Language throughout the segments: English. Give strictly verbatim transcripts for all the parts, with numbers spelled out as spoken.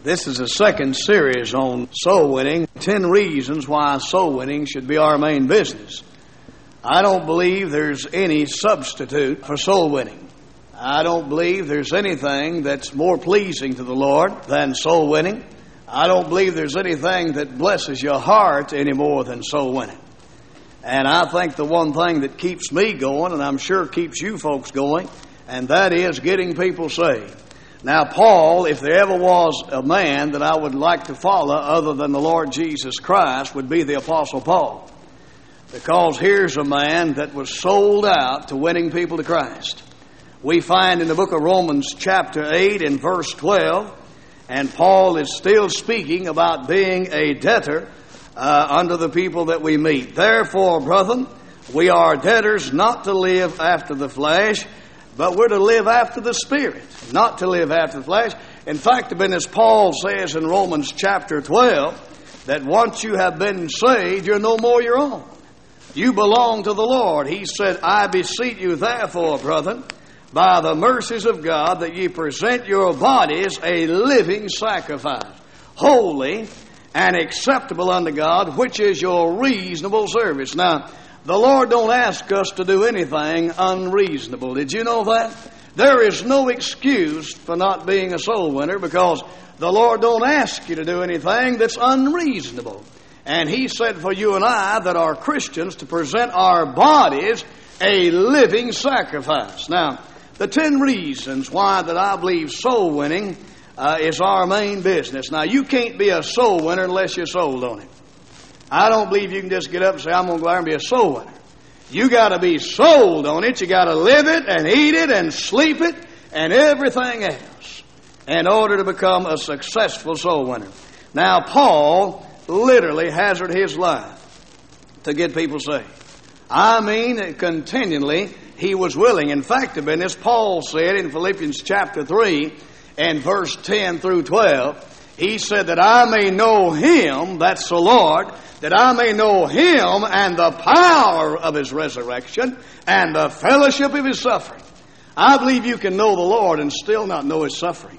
This is the second series on soul winning. Ten reasons why soul winning should be our main business. I don't believe there's any substitute for soul winning. I don't believe there's anything that's more pleasing to the Lord than soul winning. I don't believe there's anything that blesses your heart any more than soul winning. And I think the one thing that keeps me going, and I'm sure keeps you folks going, and that is getting people saved. Now, Paul, if there ever was a man that I would like to follow other than the Lord Jesus Christ, would be the Apostle Paul. Because here's a man that was sold out to winning people to Christ. We find in the book of Romans chapter eight and verse twelve, and Paul is still speaking about being a debtor uh, unto the people that we meet. Therefore, brethren, we are debtors not to live after the flesh, but we're to live after the Spirit, not to live after the flesh. In fact, even as Paul says in Romans chapter twelve, that once you have been saved, you're no more your own. You belong to the Lord. He said, I beseech you therefore, brethren, by the mercies of God, that ye present your bodies a living sacrifice, holy and acceptable unto God, which is your reasonable service. Now, the Lord don't ask us to do anything unreasonable. Did you know that? There is no excuse for not being a soul winner, because the Lord don't ask you to do anything that's unreasonable. And He said for you and I that are Christians to present our bodies a living sacrifice. Now, the ten reasons why that I believe soul winning uh, is our main business. Now, you can't be a soul winner unless you're sold on it. I don't believe you can just get up and say, I'm going to go out and be a soul winner. You got to be sold on it. You got to live it and eat it and sleep it and everything else in order to become a successful soul winner. Now, Paul literally hazarded his life to get people saved. I mean, continually, he was willing. In fact, as Paul said in Philippians chapter three and verse ten through twelve, he said that I may know Him, that's the Lord, that I may know Him and the power of His resurrection and the fellowship of His suffering. I believe you can know the Lord and still not know His suffering.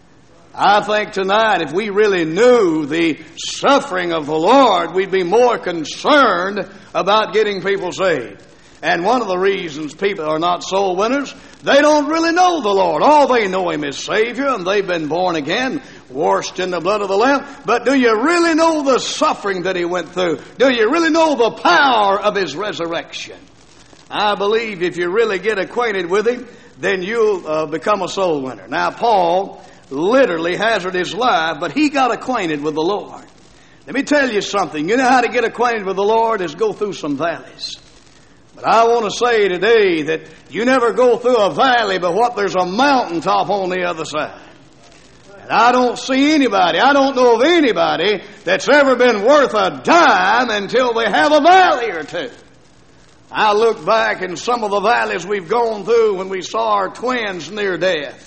I think tonight, if we really knew the suffering of the Lord, we'd be more concerned about getting people saved. And one of the reasons people are not soul winners, they don't really know the Lord. All they know Him as Savior, and they've been born again, washed in the blood of the Lamb. But do you really know the suffering that He went through? Do you really know the power of His resurrection? I believe if you really get acquainted with Him, then you'll uh, become a soul winner. Now, Paul literally hazarded his life, but he got acquainted with the Lord. Let me tell you something. You know how to get acquainted with the Lord is go through some valleys. But I want to say today that you never go through a valley but what there's a mountaintop on the other side. And I don't see anybody, I don't know of anybody that's ever been worth a dime until they have a valley or two. I look back in some of the valleys we've gone through when we saw our twins near death.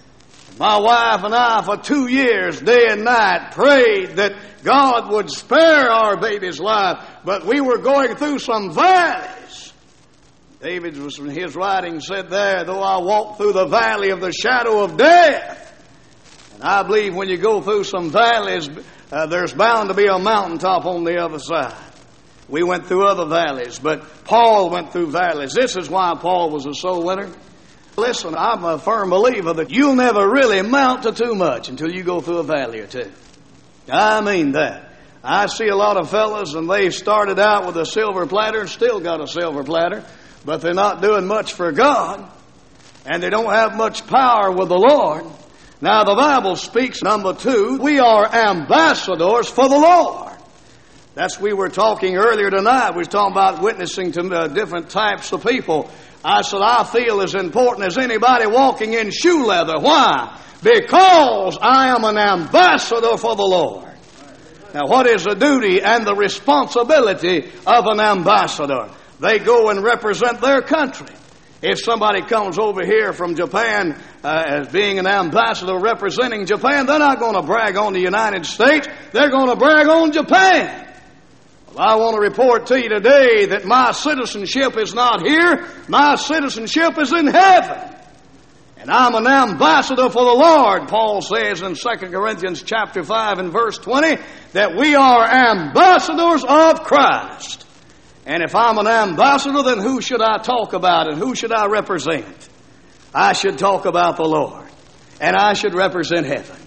My wife and I for two years, day and night, prayed that God would spare our baby's life, but we were going through some valleys. David was in his writing said there, though I walk through the valley of the shadow of death. And I believe when you go through some valleys, uh, there's bound to be a mountaintop on the other side. We went through other valleys, but Paul went through valleys. This is why Paul was a soul winner. Listen, I'm a firm believer that you'll never really amount to too much until you go through a valley or two. I mean that. I see a lot of fellas and they started out with a silver platter and still got a silver platter, but they're not doing much for God, and they don't have much power with the Lord. Now, the Bible speaks, number two, we are ambassadors for the Lord. That's we were talking earlier tonight. We were talking about witnessing to uh, different types of people. I said, I feel as important as anybody walking in shoe leather. Why? Because I am an ambassador for the Lord. Now, what is the duty and the responsibility of an ambassador? They go and represent their country. If somebody comes over here from Japan uh, as being an ambassador representing Japan, they're not going to brag on the United States. They're going to brag on Japan. Well, I want to report to you today that my citizenship is not here. My citizenship is in heaven. And I'm an ambassador for the Lord. Paul says in Second Corinthians chapter five and verse twenty that we are ambassadors of Christ. And if I'm an ambassador, then who should I talk about and who should I represent? I should talk about the Lord. And I should represent heaven.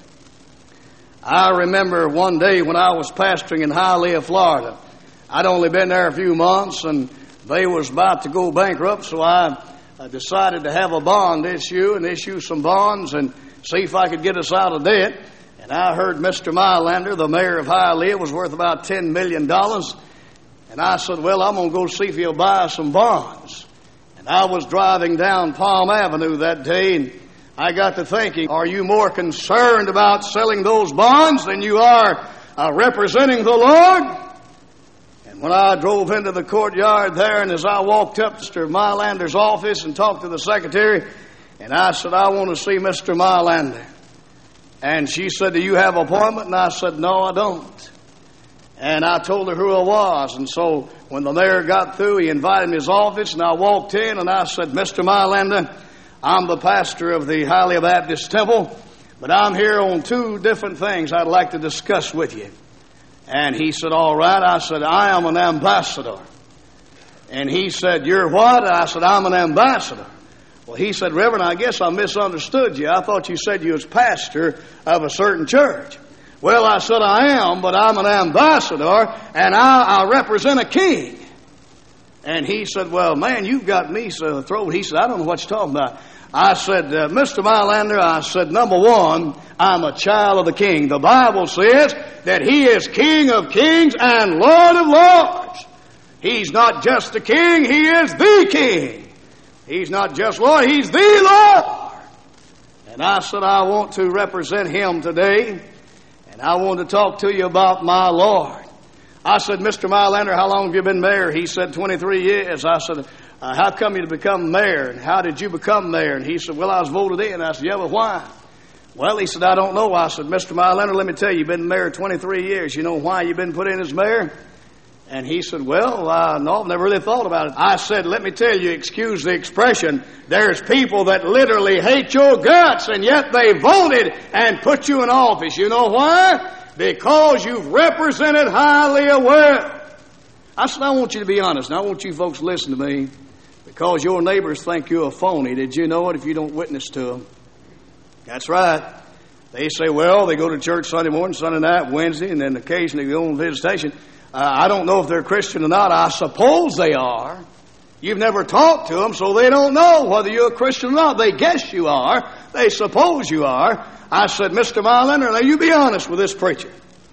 I remember one day when I was pastoring in Hialeah, Florida. I'd only been there a few months and they was about to go bankrupt, so I decided to have a bond issue and issue some bonds and see if I could get us out of debt. And I heard Mister Mylander, the mayor of Hialeah, was worth about ten million dollars. And I said, well, I'm going to go see if he'll buy some bonds. And I was driving down Palm Avenue that day, and I got to thinking, are you more concerned about selling those bonds than you are uh, representing the Lord? And when I drove into the courtyard there, and as I walked up to Mister Mylander's office and talked to the secretary, and I said, I want to see Mister Mylander. And she said, do you have an appointment? And I said, no, I don't. And I told her who I was. And so when the mayor got through, he invited me to his office, and I walked in, and I said, Mister Mylander, I'm the pastor of the Hialeah Baptist Temple, but I'm here on two different things I'd like to discuss with you. And he said, all right. I said, I am an ambassador. And he said, you're what? I said, I'm an ambassador. Well, he said, Reverend, I guess I misunderstood you. I thought you said you was pastor of a certain church. Well, I said, I am, but I'm an ambassador, and I, I represent a king. And he said, well, man, you've got me so throat. He said, I don't know what you're talking about. I said, uh, Mister Mylander, I said, number one, I'm a child of the King. The Bible says that He is King of kings and Lord of lords. He's not just the King, He is the King. He's not just Lord, He's the Lord. And I said, I want to represent Him today. And I want to talk to you about my Lord. I said, Mister Mylander, how long have you been mayor? He said, twenty-three years. I said, uh, how come you to become mayor? And how did you become mayor? And he said, well, I was voted in. I said, yeah, but why? Well, he said, I don't know. I said, Mister Mylander, let me tell you, you've been mayor twenty-three years. You know why you've been put in as mayor? And he said, well, uh, no, I've never really thought about it. I said, let me tell you, excuse the expression, there's people that literally hate your guts, and yet they voted and put you in office. You know why? Because you've represented Hialeah well. I said, I want you to be honest, and I want you folks to listen to me, because your neighbors think you're a phony. Did you know it if you don't witness to them? That's right. They say, well, they go to church Sunday morning, Sunday night, Wednesday, and then occasionally they go on visitation. Uh, I don't know if they're Christian or not. I suppose they are. You've never talked to them, so they don't know whether you're a Christian or not. They guess you are. They suppose you are. I said, Mister Mylander, now you be honest with this preacher.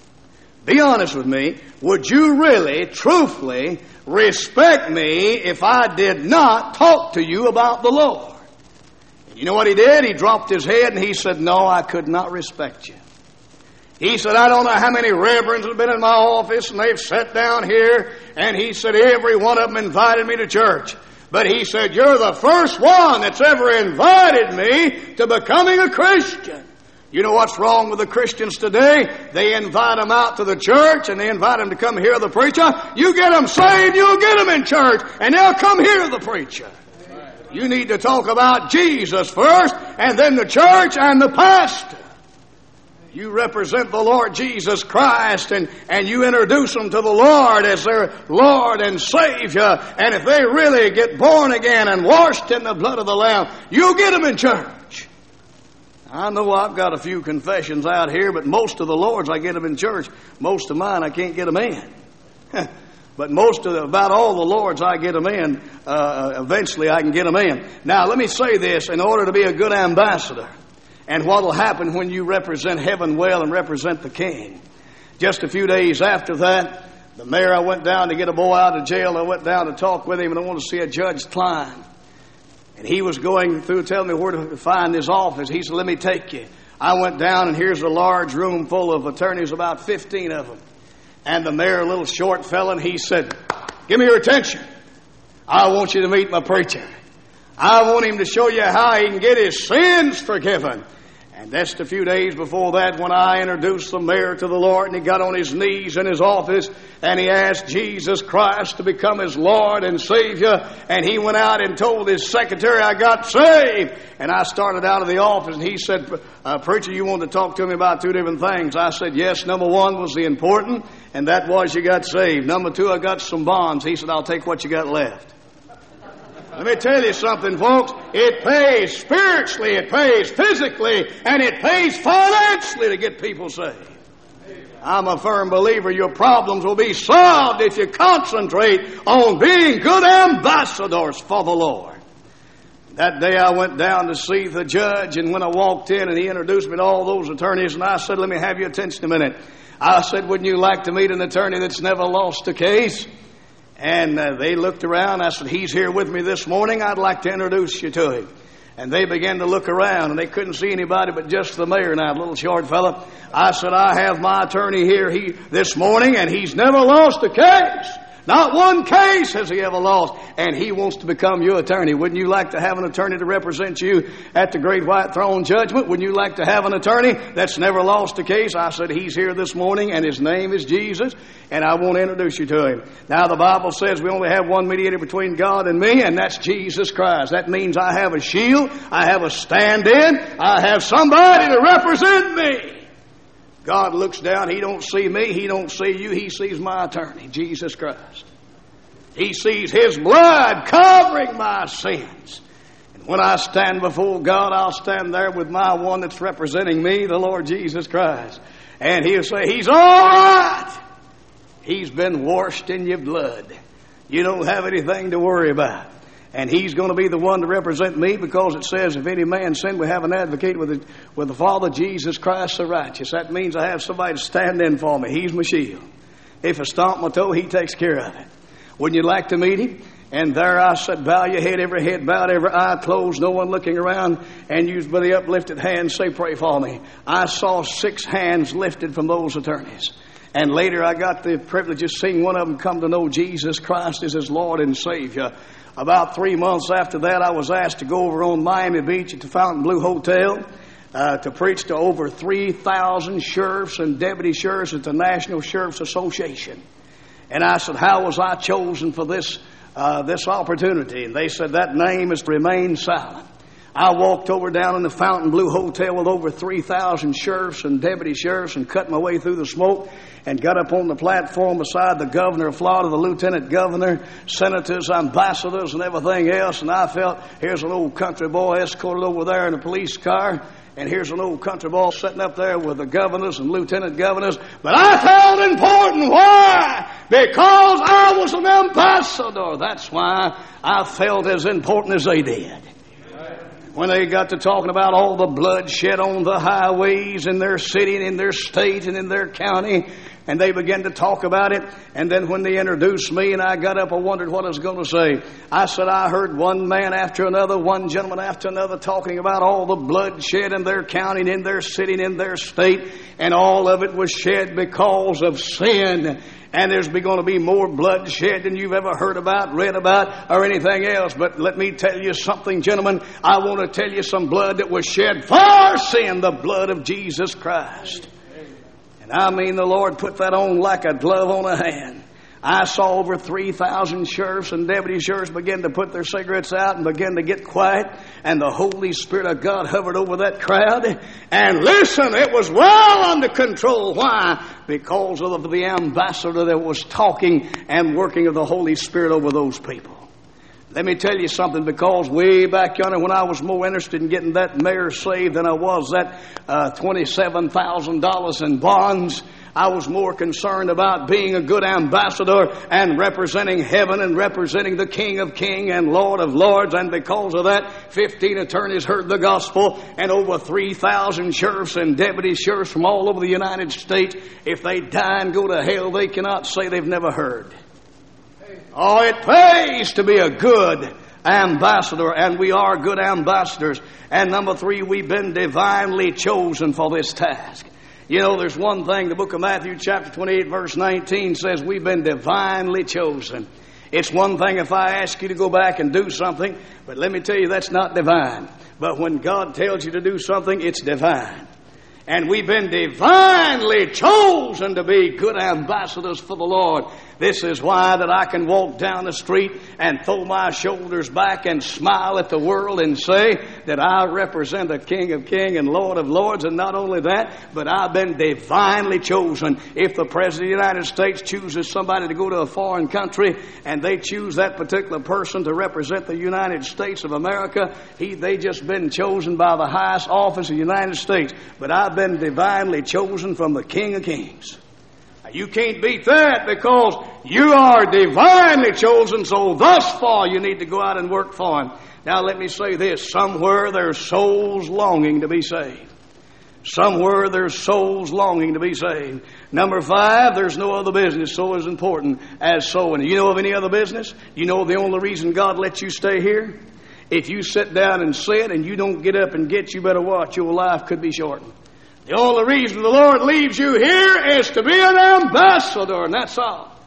Be honest with me. Would you really, truthfully, respect me if I did not talk to you about the Lord? And you know what he did? He dropped his head and he said, no, I could not respect you. He said, I don't know how many reverends have been in my office and they've sat down here. And he said, every one of them invited me to church. But he said, you're the first one that's ever invited me to becoming a Christian. You know what's wrong with the Christians today? They invite them out to the church and they invite them to come hear the preacher. You get them saved, you'll get them in church, and they'll come hear the preacher. You need to talk about Jesus first, and then the church and the pastor. You represent the Lord Jesus Christ, and, and you introduce them to the Lord as their Lord and Savior. And if they really get born again and washed in the blood of the Lamb, you'll get them in church. I know I've got a few confessions out here, but most of the Lord's I get them in church. Most of mine I can't get them in. But most of the, about all the Lord's I get them in, uh, eventually I can get them in. Now let me say this, in order to be a good ambassador, and what will happen when you represent heaven well and represent the King. Just a few days after that, the mayor, I went down to get a boy out of jail. I went down to talk with him, and I wanted to see a Judge Klein. And he was going through telling me where to find his office. He said, let me take you. I went down, and here's a large room full of attorneys, about fifteen of them. And the mayor, a little short fella, and he said, give me your attention. I want you to meet my preacher. I want him to show you how he can get his sins forgiven. And just a few days before that, when I introduced the mayor to the Lord, and he got on his knees in his office, and he asked Jesus Christ to become his Lord and Savior, and he went out and told his secretary, I got saved. And I started out of the office, and he said, uh, preacher, you wanted to talk to me about two different things. I said, yes, number one was the important, and that was you got saved. Number two, I got some bonds. He said, I'll take what you got left. Let me tell you something, folks. It pays spiritually, it pays physically, and it pays financially to get people saved. I'm a firm believer your problems will be solved if you concentrate on being good ambassadors for the Lord. That day I went down to see the judge, and when I walked in and he introduced me to all those attorneys, and I said, let me have your attention a minute. I said, wouldn't you like to meet an attorney that's never lost a case? And uh, they looked around. I said, he's here with me this morning. I'd like to introduce you to him. And they began to look around, and they couldn't see anybody but just the mayor now, little short fella. I said, I have my attorney here he, this morning, and he's never lost a case. Not one case has he ever lost, and he wants to become your attorney. Wouldn't you like to have an attorney to represent you at the great white throne judgment? Wouldn't you like to have an attorney that's never lost a case? I said, he's here this morning, and his name is Jesus, and I want to introduce you to him. Now, the Bible says we only have one mediator between God and me, and that's Jesus Christ. That means I have a shield, I have a stand-in, I have somebody to represent me. God looks down, he don't see me, he don't see you, he sees my attorney, Jesus Christ. He sees his blood covering my sins. And when I stand before God, I'll stand there with my one that's representing me, the Lord Jesus Christ. And he'll say, he's all right. He's been washed in your blood. You don't have anything to worry about. And he's going to be the one to represent me, because it says, if any man sin, we have an advocate with the, with the Father, Jesus Christ the righteous. That means I have somebody to stand in for me. He's my shield. If I stomp my toe, he takes care of it. Wouldn't you like to meet him? And there I said, bow your head, every head bowed, every eye closed, no one looking around, and use by the uplifted hands, say, pray for me. I saw six hands lifted from those attorneys. And later I got the privilege of seeing one of them come to know Jesus Christ as his Lord and Savior. About three months after that, I was asked to go over on Miami Beach at the Fontainebleau Hotel uh, to preach to over three thousand sheriffs and deputy sheriffs at the National Sheriff's Association. And I said, how was I chosen for this uh, this opportunity? And they said, that name is to remain silent. I walked over down in the Fontainebleau Hotel with over three thousand sheriffs and deputy sheriffs and cut my way through the smoke and got up on the platform beside the governor of Florida, the lieutenant governor, senators, ambassadors, and everything else. And I felt, here's an old country boy escorted over there in a police car, and here's an old country boy sitting up there with the governors and lieutenant governors. But I felt important. Why? Because I was an ambassador. That's why I felt as important as they did. When they got to talking about all the bloodshed on the highways in their city and in their state and in their county, and they began to talk about it, and then when they introduced me and I got up, I wondered what I was going to say. I said, I heard one man after another, one gentleman after another talking about all the bloodshed in their county and in their city and in their state, and all of it was shed because of sin. And there's going to be more bloodshed than you've ever heard about, read about, or anything else. But let me tell you something, gentlemen. I want to tell you some blood that was shed for sin, the blood of Jesus Christ. And I mean, the Lord put that on like a glove on a hand. I saw over three thousand sheriffs and deputy sheriffs begin to put their cigarettes out and begin to get quiet. And the Holy Spirit of God hovered over that crowd. And listen, it was well under control. Why? Because of the ambassador that was talking and working of the Holy Spirit over those people. Let me tell you something, because way back yonder when I was more interested in getting that mayor saved than I was that uh, twenty-seven thousand dollars in bonds, I was more concerned about being a good ambassador and representing heaven and representing the King of Kings and Lord of Lords. And because of that, fifteen attorneys heard the gospel, and over three thousand sheriffs and deputy sheriffs from all over the United States, if they die and go to hell, they cannot say they've never heard. Oh, it pays to be a good ambassador, and we are good ambassadors. And number three, we've been divinely chosen for this task. You know, there's one thing, the book of Matthew chapter twenty-eight verse nineteen says we've been divinely chosen. It's one thing if I ask you to go back and do something, but let me tell you, that's not divine. But when God tells you to do something, it's divine. And we've been divinely chosen to be good ambassadors for the Lord. This is why that I can walk down the street and throw my shoulders back and smile at the world and say that I represent the King of Kings and Lord of Lords. And not only that, but I've been divinely chosen. If the President of the United States chooses somebody to go to a foreign country and they choose that particular person to represent the United States of America, he, they just been chosen by the highest office of the United States. But I've been divinely chosen from the King of Kings. Now, you can't beat that because you are divinely chosen, so thus far you need to go out and work for Him. Now let me say this, somewhere there's souls longing to be saved. Somewhere there's souls longing to be saved. Number five, there's no other business so as important as sowing. You know of any other business? You know the only reason God lets you stay here? If you sit down and sit and you don't get up and get, you better watch. Your life could be shortened. The only reason the Lord leaves you here is to be an ambassador, and that's all.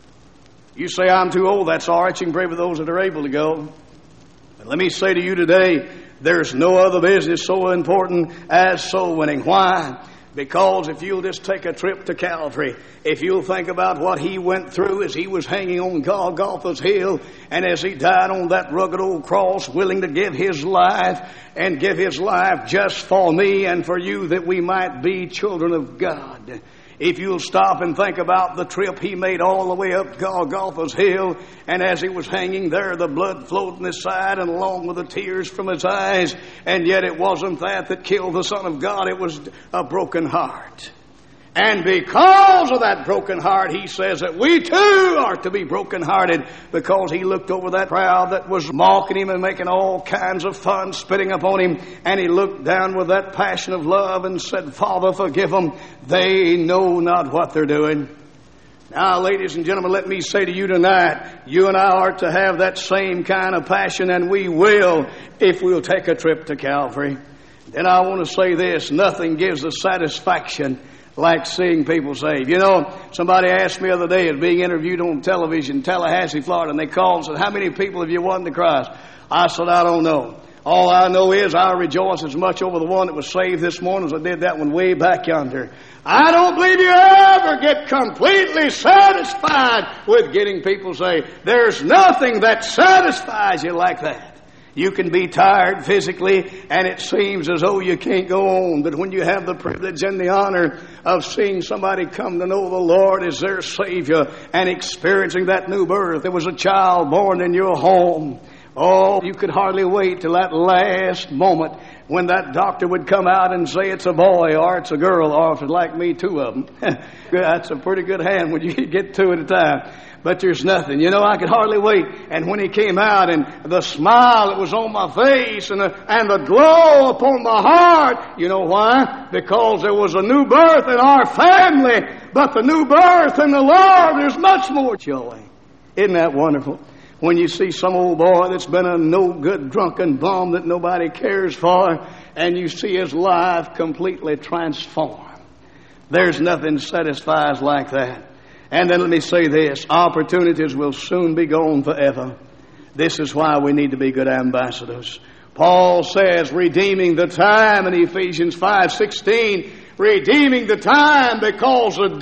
You say, I'm too old. That's all right. You can pray for those that are able to go. But let me say to you today, there's no other business so important as soul winning. Why? Because if you'll just take a trip to Calvary, if you'll think about what He went through as He was hanging on Golgotha's hill, and as He died on that rugged old cross, willing to give His life, and give His life just for me and for you, that we might be children of God. If you'll stop and think about the trip He made all the way up Golgotha's hill, and as He was hanging there, the blood flowed from His side and along with the tears from His eyes, and yet it wasn't that that killed the Son of God, it was a broken heart. And because of that broken heart, He says that we too are to be brokenhearted, because He looked over that crowd that was mocking Him and making all kinds of fun, spitting upon Him, and He looked down with that passion of love and said, Father, forgive them. They know not what they're doing. Now, ladies and gentlemen, let me say to you tonight, you and I are to have that same kind of passion, and we will if we'll take a trip to Calvary. Then I want to say this, nothing gives the satisfaction like seeing people saved. You know, somebody asked me the other day, as being interviewed on television, Tallahassee, Florida, and they called and said, how many people have you won to Christ? I said, I don't know. All I know is I rejoice as much over the one that was saved this morning as I did that one way back yonder. I don't believe you ever get completely satisfied with getting people saved. There's nothing that satisfies you like that. You can be tired physically, and it seems as though you can't go on. But when you have the privilege and the honor of seeing somebody come to know the Lord as their Savior and experiencing that new birth, there was a child born in your home. Oh, you could hardly wait till that last moment when that doctor would come out and say it's a boy or it's a girl, or if it's like me, two of them. That's a pretty good hand when you get two at a time. But there's nothing. You know, I could hardly wait. And when he came out, and the smile that was on my face and the, and the glow upon my heart, you know why? Because there was a new birth in our family. But the new birth in the Lord is much more joy. Isn't that wonderful? When you see some old boy that's been a no-good drunken bum that nobody cares for, and you see his life completely transformed. There's nothing satisfies like that. And then let me say this, opportunities will soon be gone forever. This is why we need to be good ambassadors. Paul says, redeeming the time in Ephesians five sixteen, redeeming the time because the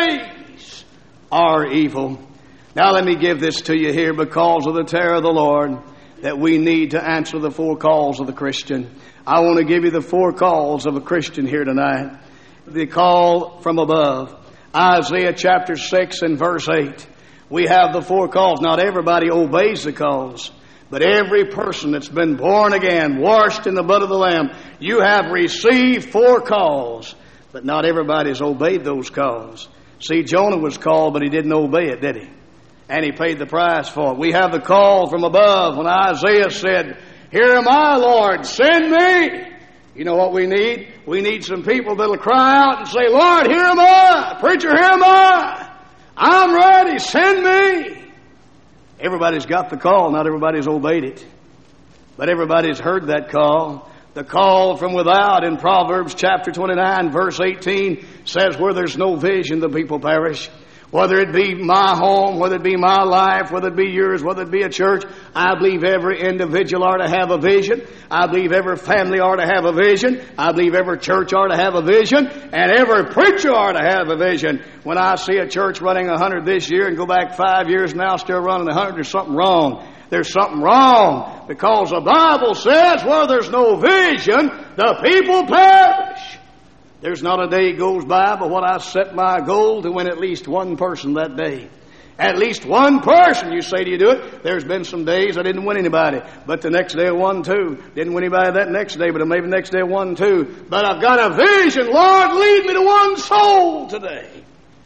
days are evil. Now let me give this to you here, because of the terror of the Lord, that we need to answer the four calls of the Christian. I want to give you the four calls of a Christian here tonight. The call from above. Isaiah chapter six and verse eight. We have the four calls. Not everybody obeys the calls, but every person that's been born again, washed in the blood of the Lamb, you have received four calls, but not everybody's obeyed those calls. See, Jonah was called, but he didn't obey it, did he? And he paid the price for it. We have the call from above when Isaiah said, here am I, Lord, send me. You know what we need? We need some people that'll cry out and say, Lord, here am I. Preacher, here am I. I'm ready. Send me. Everybody's got the call. Not everybody's obeyed it. But everybody's heard that call. The call from without in Proverbs chapter twenty-nine, verse eighteen says, where there's no vision, the people perish. Whether it be my home, whether it be my life, whether it be yours, whether it be a church, I believe every individual ought to have a vision. I believe every family ought to have a vision. I believe every church ought to have a vision. And every preacher ought to have a vision. When I see a church running a hundred this year and go back five years now still running a hundred, there's something wrong. There's something wrong. Because the Bible says where there's no vision, the people perish. There's not a day goes by but what I set my goal to win at least one person that day. At least one person. You say, do you do it? There's been some days I didn't win anybody, but the next day I won two. Didn't win anybody that next day, but maybe the next day I won two. But I've got a vision. Lord, lead me to one soul today.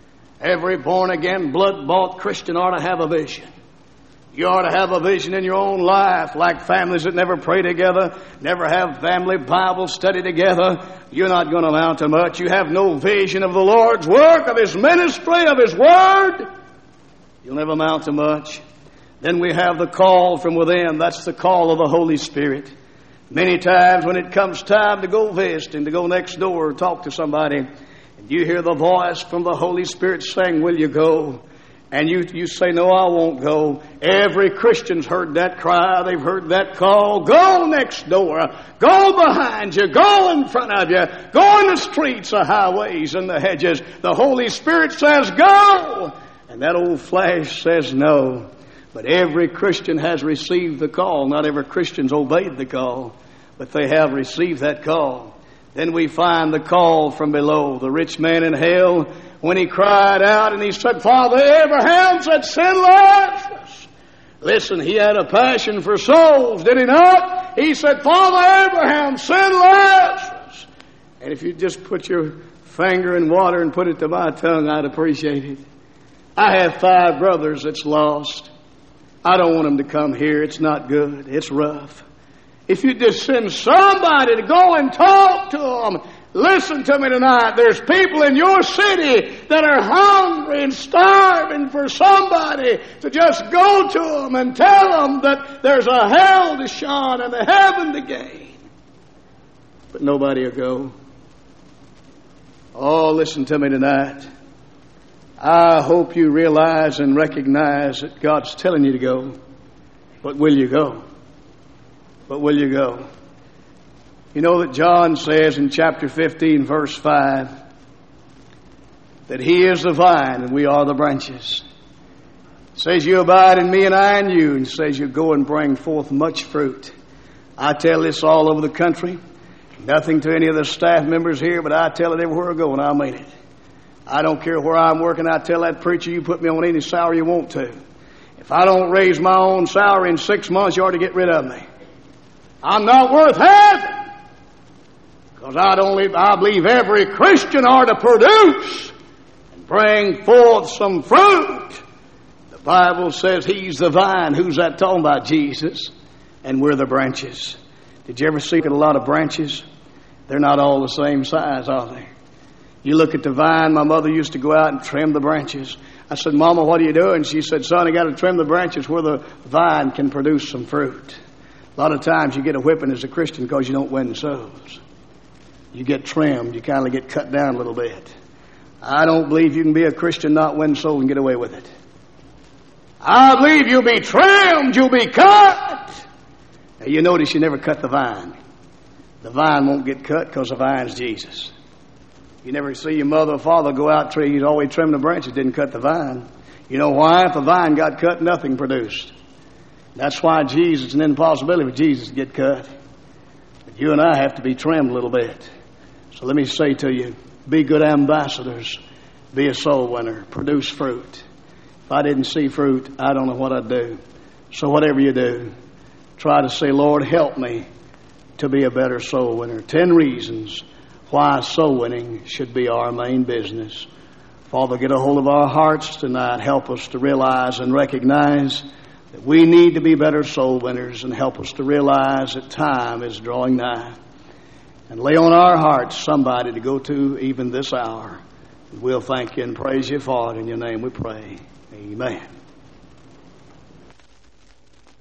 Every born-again, blood-bought Christian ought to have a vision. You ought to have a vision in your own life, like families that never pray together, never have family Bible study together. You're not going to amount to much. You have no vision of the Lord's work, of His ministry, of His Word. You'll never amount to much. Then we have the call from within. That's the call of the Holy Spirit. Many times when it comes time to go visit and to go next door or talk to somebody, and you hear the voice from the Holy Spirit saying, will you go? And you, you say, no, I won't go. Every Christian's heard that cry. They've heard that call. Go next door. Go behind you. Go in front of you. Go in the streets, the highways, and the hedges. The Holy Spirit says, go. And that old flesh says no. But every Christian has received the call. Not every Christian's obeyed the call, but they have received that call. Then we find the call from below. The rich man in hell, when he cried out and he said, Father Abraham said, send Lazarus. Listen, he had a passion for souls, did he not? He said, Father Abraham, send Lazarus. And if you just put your finger in water and put it to my tongue, I'd appreciate it. I have five brothers that's lost. I don't want them to come here. It's not good. It's rough. If you just send somebody to go and talk to them, listen to me tonight. There's people in your city that are hungry and starving for somebody to just go to them and tell them that there's a hell to shun and a heaven to gain. But nobody will go. Oh, listen to me tonight. I hope you realize and recognize that God's telling you to go. But will you go? But will you go? You know that John says in chapter fifteen, verse five, that He is the vine and we are the branches. It says you abide in me and I in you, and it says you go and bring forth much fruit. I tell this all over the country. Nothing to any of the staff members here, but I tell it everywhere I go, and I mean it. I don't care where I'm working. I tell that preacher, you put me on any salary you want to. If I don't raise my own salary in six months, you ought to get rid of me. I'm not worth having. Because I don't, I believe every Christian ought to produce and bring forth some fruit. The Bible says He's the vine. Who's that talking about? Jesus. And we're the branches. Did you ever see a lot of branches? They're not all the same size, are they? You look at the vine. My mother used to go out and trim the branches. I said, Mama, what are you doing? She said, son, I got to trim the branches where the vine can produce some fruit. A lot of times you get a whipping as a Christian because you don't win souls. You get trimmed. You kind of get cut down a little bit. I don't believe you can be a Christian, not win souls, and get away with it. I believe you'll be trimmed. You'll be cut. Now, you notice you never cut the vine. The vine won't get cut because the vine's Jesus. You never see your mother or father go out tree. He's always trimming the branches, didn't cut the vine. You know why? If the vine got cut, nothing produced. That's why Jesus, it's an impossibility for Jesus to get cut. But you and I have to be trimmed a little bit. So let me say to you, be good ambassadors. Be a soul winner. Produce fruit. If I didn't see fruit, I don't know what I'd do. So whatever you do, try to say, Lord, help me to be a better soul winner. Ten reasons why soul winning should be our main business. Father, get a hold of our hearts tonight. Help us to realize and recognize that we need to be better soul winners, and help us to realize that time is drawing nigh. And lay on our hearts somebody to go to even this hour. And we'll thank you and praise you for it. In your name we pray. Amen.